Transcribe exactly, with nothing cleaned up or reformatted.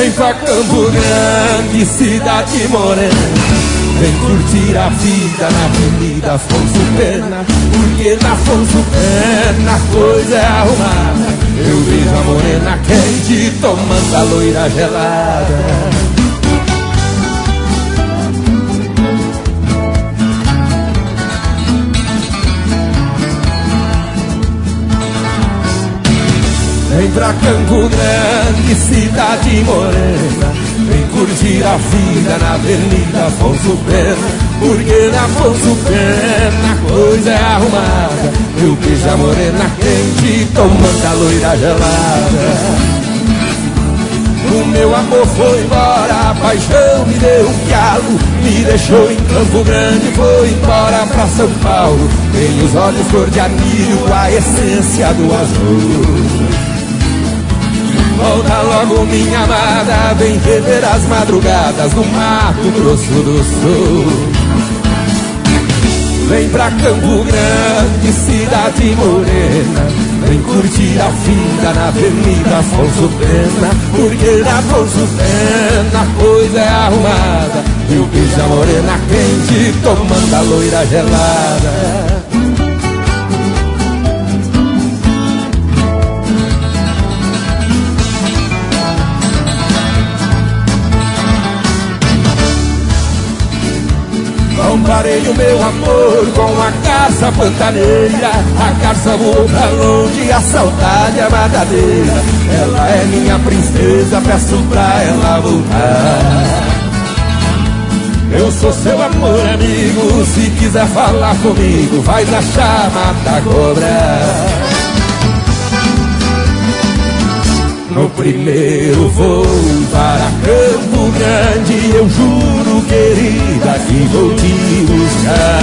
Vem pra Campo Grande, cidade morena, vem curtir a vida na Avenida Afonso Pena, porque na Afonso Pena a coisa é arrumada. Eu vejo a morena quente tomando a loira gelada. Vem pra Campo Grande, cidade morena, vem curtir a vida na Avenida Afonso Pena, porque na Afonso Pena a coisa é arrumada. Eu vejo a morena quente tomando a loira gelada. O meu amor foi embora, a paixão me deu um pialo, me deixou em Campo Grande, foi embora pra São Paulo. Tem os olhos cor de anil, a essência do azul. Volta logo minha amada, vem rever as madrugadas no Mato Grosso do Sul. Vem pra Campo Grande, cidade morena, vem curtir a vida na Avenida Afonso Pena, porque na Afonso Pena a coisa é arrumada. E o beijo a morena quente tomando a loira gelada. Comparei o meu amor com a garça pantaneira, a garça voou pra longe, a saudade é matadeira. Ela é minha princesa, peço pra ela voltar. Eu sou seu amor amigo, se quiser falar comigo, vai na chama da cobra. No primeiro voo para Campo Grande, eu juro, querida, que vou te buscar.